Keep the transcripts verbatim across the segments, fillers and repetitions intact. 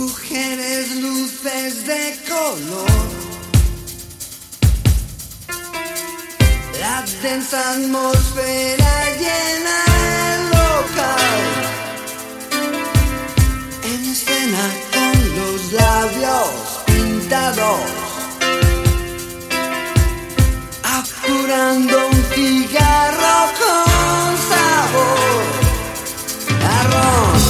Mujeres, luces de color, la densa atmósfera llena el local. En escena con los labios pintados, apurando un cigarro con sabor a ron.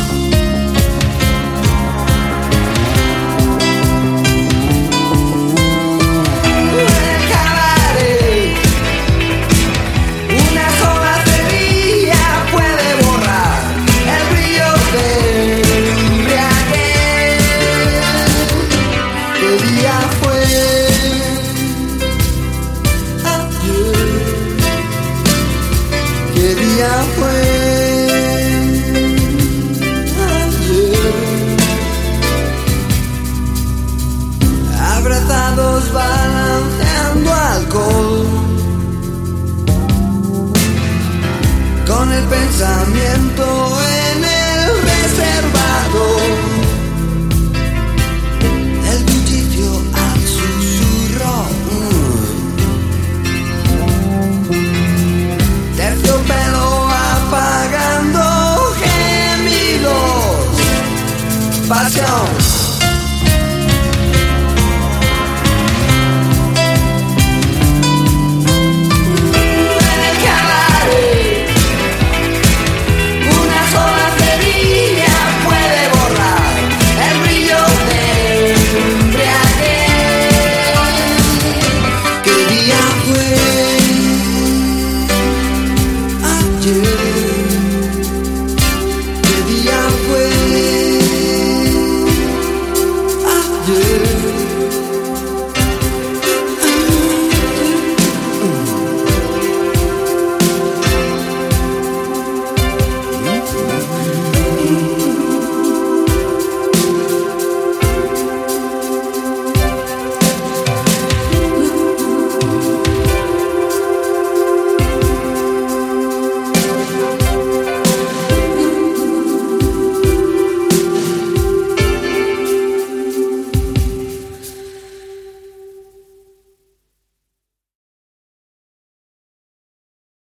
¿Qué día fue? Ayer. Abrazados balanceando alcohol, con el pensamiento en el reservado, el bullicio al susurro. Terciopelo apagando gemidos, pasión.